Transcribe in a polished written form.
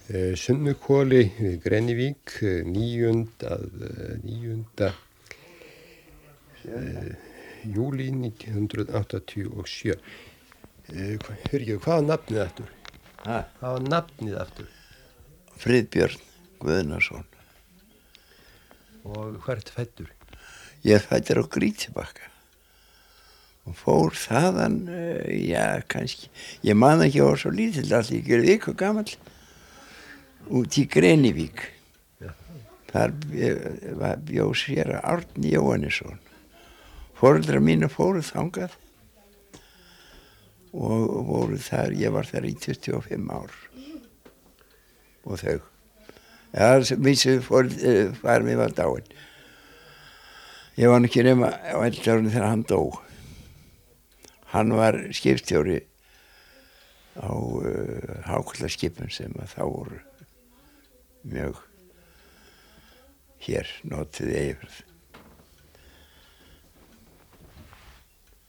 Sunnukoli við Grenivík 9. Júlí 1987. Hvað var nafnið aftur? Hvað var nafnið aftur? Friðbjörn Guðnason. Og hvað ertu fæddur? Ég fæddur á Grýtubakka og fór þaðan, kannski, ég man ekki, ég var svo lítill allt, ég er viku gamall, út í Grenivík. Ja. Þar bjó séra Árni Jóhannesson. Foreldrar mínu fóru þangað og voru þar, ég var þar í 25 ár og þau. Vissu far mér var dáinn. Ég var ekki nema á 11 árinu þegar hann dó. Hann var skipstjóri á hákarlaskipum sem að þá voru mjög hér notuð í Eyjafirði.